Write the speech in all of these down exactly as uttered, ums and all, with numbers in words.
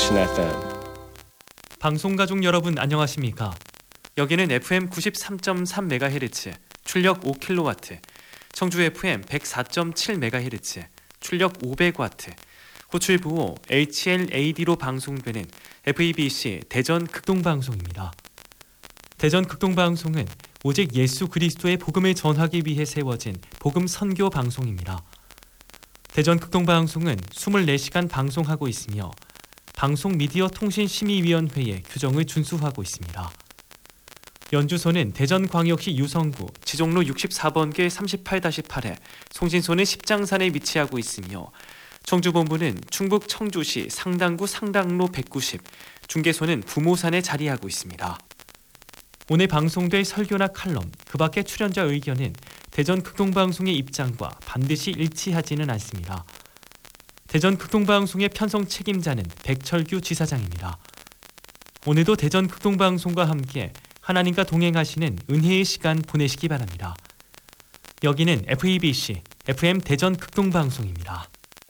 Station 에프엠. 방송가족 여러분 안녕하십니까? 여기는 에프엠 구십삼 점 삼 메가헤르츠, 출력 오 킬로와트, 청주 에프엠 백사 점 칠 메가헤르츠, 출력 오백 와트, 호출 부호 에이치엘에이디로 방송되는 에프이비씨 대전 극동방송입니다. 대전 극동방송은 오직 예수 그리스도의 복음을 전하기 위해 세워진 복음 선교 방송입니다. 대전 극동방송은 이십사 시간 방송하고 있으며 방송미디어통신심의위원회의 규정을 준수하고 있습니다. 연주소는 대전광역시 유성구 지종로 육십사 번길 삼십팔 팔에, 송신소는 십장산에 위치하고 있으며 청주본부는 충북 청주시 상당구 상당로 백구십, 중개소는 부모산에 자리하고 있습니다. 오늘 방송될 설교나 칼럼, 그 밖의 출연자 의견은 대전 극동방송의 입장과 반드시 일치하지는 않습니다. 대전 극동방송의 편성 책임자는 백철규 지사장입니다. 오늘도 대전 극동방송과 함께 하나님과 동행하시는 은혜의 시간 보내시기 바랍니다. 여기는 에프이비씨 에프엠 대전 극동방송입니다.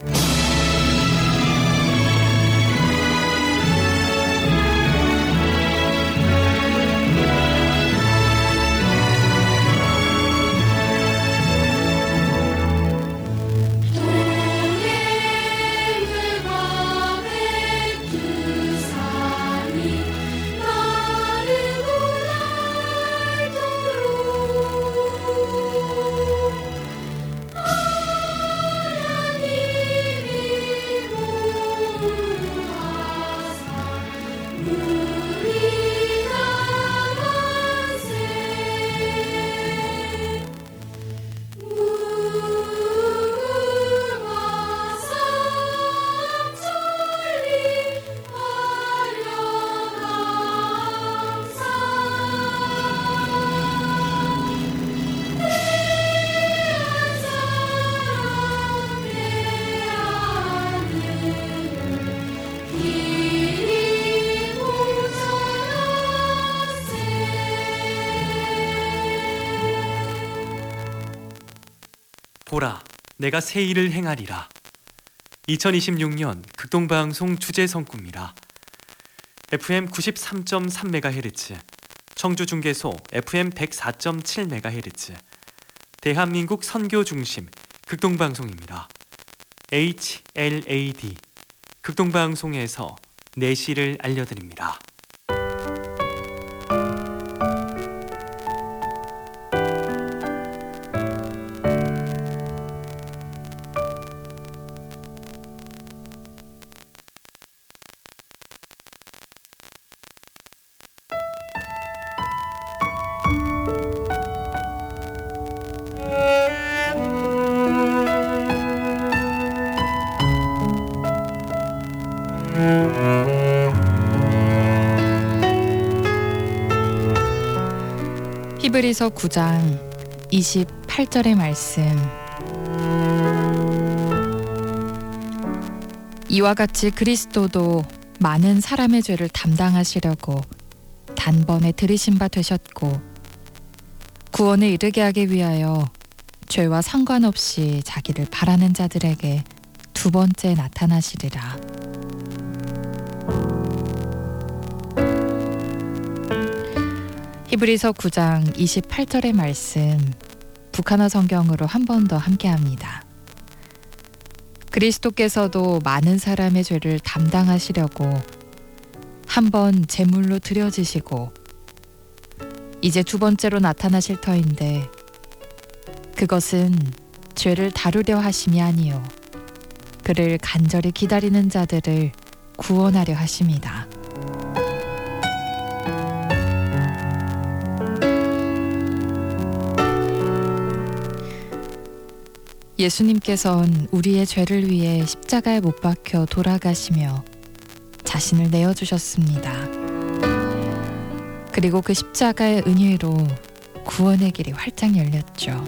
보라, 내가 새 일을 행하리라. 이천이십육 년 극동방송 주제성구입니다. 에프엠 구십삼 점 삼 메가헤르츠, 청주중개소 에프엠 백사 점 칠 메가헤르츠, 대한민국 선교중심 극동방송입니다. 에이치엘에이디, 극동방송에서 내시를 알려드립니다. 히브리서 구 장 이십팔 절의 말씀. 이와 같이 그리스도도 많은 사람의 죄를 담당하시려고 단번에 들이신 바 되셨고, 구원에 이르게 하기 위하여 죄와 상관없이 자기를 바라는 자들에게 두 번째 나타나시리라. 히브리서 구 장 이십팔 절의 말씀, 북한어 성경으로 한 번 더 함께합니다. 그리스도께서도 많은 사람의 죄를 담당하시려고 한 번 제물로 드려지시고 이제 두 번째로 나타나실 터인데, 그것은 죄를 다루려 하심이 아니요 그를 간절히 기다리는 자들을 구원하려 하심이다. 예수님께서는 우리의 죄를 위해 십자가에 못 박혀 돌아가시며 자신을 내어주셨습니다. 그리고 그 십자가의 은혜로 구원의 길이 활짝 열렸죠.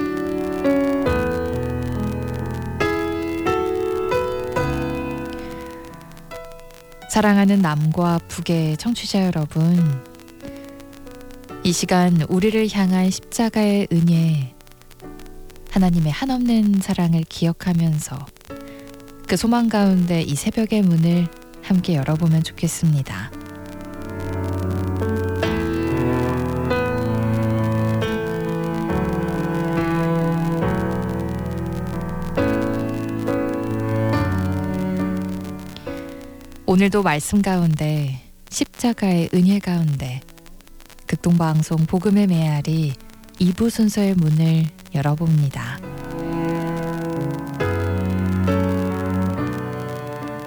사랑하는 남과 북의 청취자 여러분, 이 시간 우리를 향한 십자가의 은혜, 하나님의 한없는 사랑을 기억하면서 그 소망 가운데 이 새벽의 문을 함께 열어보면 좋겠습니다. 오늘도 말씀 가운데 십자가의 은혜 가운데 극동방송 복음의 메아리 이 부 순서의 문을 열어봅니다.